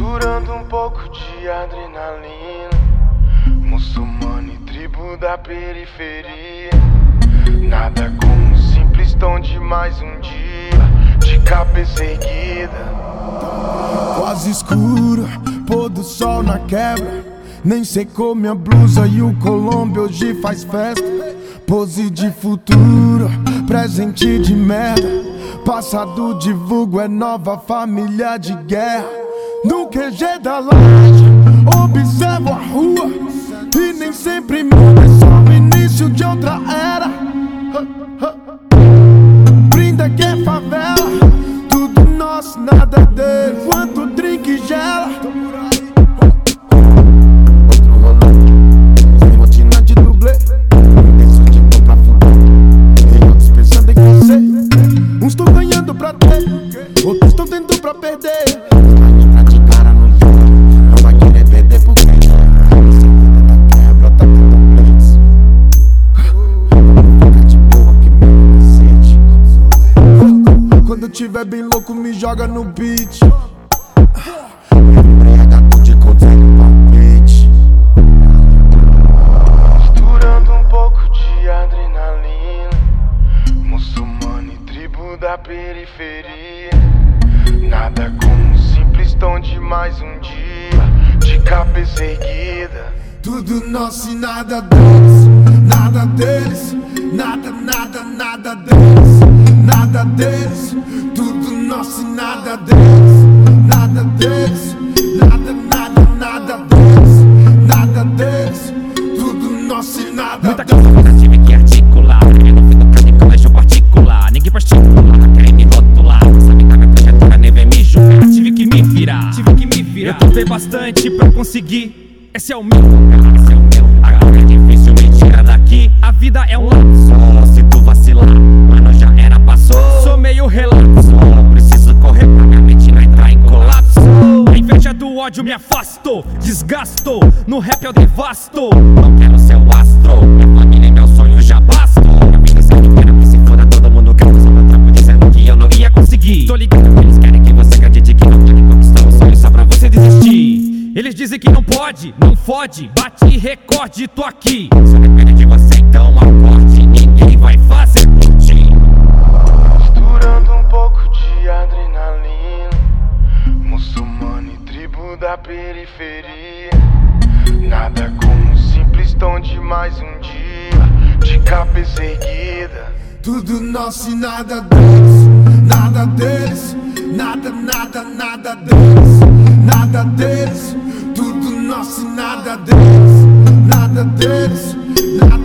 Misturando um pouco de adrenalina, muçulmano e tribo da periferia. Nada como um simples tom de mais um dia, de cabeça erguida. Quase escuro, pôr do sol na quebra. Nem secou minha blusa e o Colômbia hoje faz festa. Pose de futuro, presente de merda. Passado de vulgo é nova família de guerra. No QG da laje, observo a rua e nem sempre muda, é só o início de outra era. Brinda que é favela, tudo nosso, nada dele. Quanto drink gela. Outro rolê, sem rotina de dublê. Desço de pão pra fuder, tem outros pensando em crescer. Uns tão ganhando pra ter, outros tão tendo pra perder. Vai entrar de cara no jogo, não vai querer perder porque essa vida da quebra tá tendo blitz. Fica de boa que meu cacete. Quando eu tiver bem louco me joga no beat. Embriagado de conselho palpite. Misturando um pouco de adrenalina, muçulmano e tribo da periferia. Nada como um simples tom de mais um dia, de cabeça erguida. Tudo nosso e nada deles, nada deles, nada, nada, nada deles, nada deles. Tudo nosso e nada deles, nada deles, nada, nada, nada deles, nada deles. Tudo nosso e nada muita deles. coisa eu tive que articular. Eu não fui do plano em colégio particular. Ninguém particular, querem me rotular. Sabe que a minha trajetória nem vem me julgar. Tive que me virar. Eu tentei bastante pra conseguir. Esse é o meu lugar, esse é o meu lugar. Agora é difícil me tirar daqui. A vida é um lapso, se tu vacilar, mano, já era, passou. Sou meio relapso, preciso correr pra minha mente não entrar em colapso. A inveja do ódio me afastou, desgastou. No rap eu devasto, não quero ser o astro. Minha família e meu sonho já bastam. Eu vim dizer que quero que se foda todo mundo. Quero fazer meu trampo dizendo que eu não ia conseguir. Tô ligado que eles querem que você acredite que não pode conquistar o sonho só pra você desistir. Eles dizem que não pode, não fode, bate recorde, tô aqui. Só depende de você, então acorde, ninguém vai fazer por ti. Misturando um pouco de adrenalina, muçulmano e tribo da periferia. Nada como um simples tom de mais um dia, de cabeça erguida. Tudo nosso e nada deles, nada deles, nada, nada, nada deles, nada deles. Tudo nosso e nada deles, nada deles, nada.